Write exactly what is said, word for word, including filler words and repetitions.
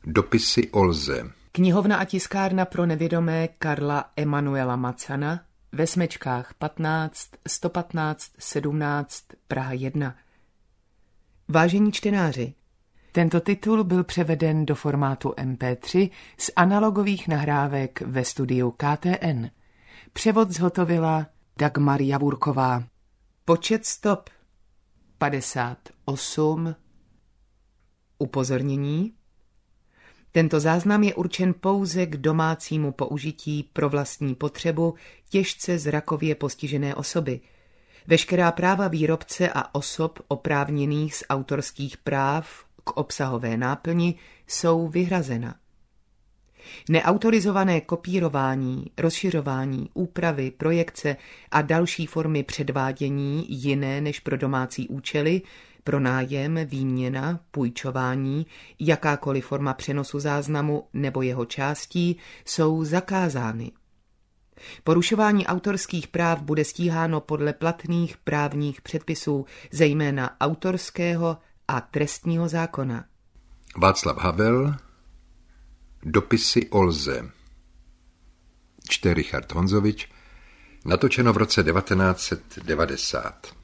Dopisy Olze. Knihovna a tiskárna pro nevědomé Karla Emanuela Macana ve Smečkách patnáct, sto patnáct, sedmnáct, Praha jedna. Vážení čtenáři, tento titul byl převeden do formátu em pé tři z analogových nahrávek ve studiu K T N. Převod zhotovila Dagmar Javurková. Počet stop padesát osm. Upozornění. Tento záznam je určen pouze k domácímu použití pro vlastní potřebu těžce zrakově postižené osoby. Veškerá práva výrobce a osob oprávněných z autorských práv k obsahové náplni jsou vyhrazena. Neautorizované kopírování, rozšiřování, úpravy, projekce a další formy předvádění jiné než pro domácí účely, pronájem, výměna, půjčování, jakákoliv forma přenosu záznamu nebo jeho částí jsou zakázány. Porušování autorských práv bude stíháno podle platných právních předpisů, zejména autorského a trestního zákona. Václav Havel. Dopisy Olze. Čte Richard Honzovič. Natočeno v roce devatenáct set devadesát.